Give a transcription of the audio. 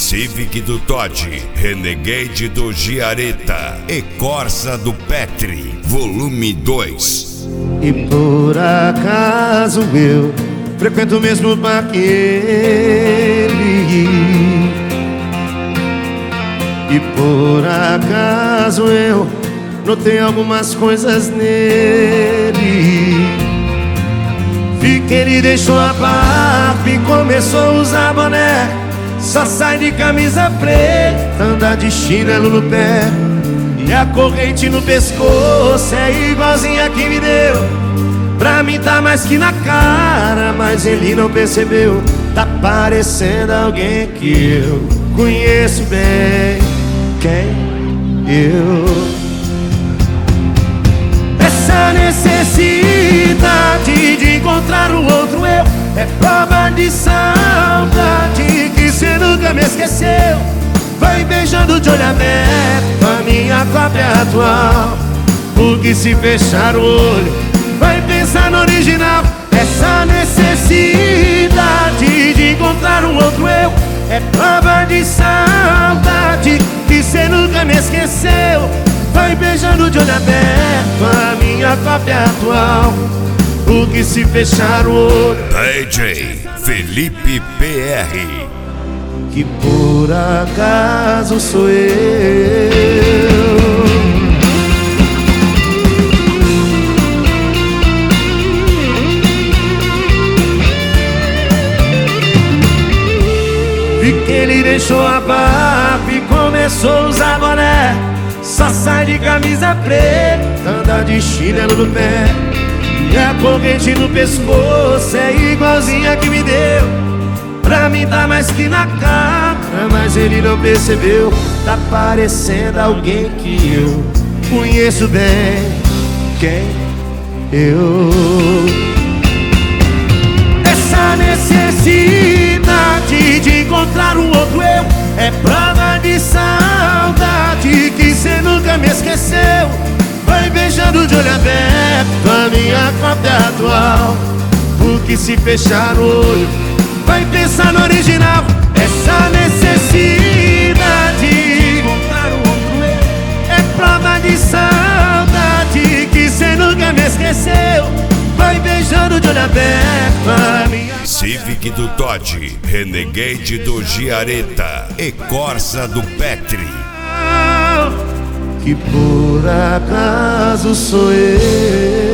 Civic do Todd, Renegade do Giaretta e Corsa do Petri, volume 2. E por acaso eu frequento o mesmo bar que ele, e por acaso eu notei algumas coisas nele. Vi que ele deixou a barba e começou a usar boné, só sai de camisa preta, anda de chinelo no pé, e a corrente no pescoço é igualzinha que me deu. Pra mim tá mais que na cara, mas ele não percebeu. Tá parecendo alguém que eu conheço bem. Quem? Eu. Essa necessidade de encontrar o outro eu é prova de saudade que cê nunca me esqueceu. Vai beijando de olho aberto a minha cópia atual, porque se fechar o olho vai pensar no original. Essa necessidade de encontrar um outro eu é prova de saudade que cê nunca me esqueceu. Vai beijando de olho aberto a minha cópia atual, porque se fechar o olho. DJ Felipe PR, que por acaso sou eu. Vi que ele deixou a barba e começou a usar boné, só sai de camisa preta, anda de chinelo no pé, e a corrente no pescoço é igualzinha que me deu. Pra mim tá mais que na cara, mas ele não percebeu. Tá parecendo alguém que eu conheço bem. Quem? Eu. Essa necessidade de encontrar um outro eu é prova de saudade que cê nunca me esqueceu. Vai beijando de olho aberto a minha cópia atual, porque se fechar o olho vai pensar no original. Essa necessidade de encontrar um outro eu é prova de saudade que cê nunca me esqueceu. Vai beijando de olho aberto a minha Civic do Todd, Renegade do Giaretta e Corsa do Petri, que por acaso sou eu.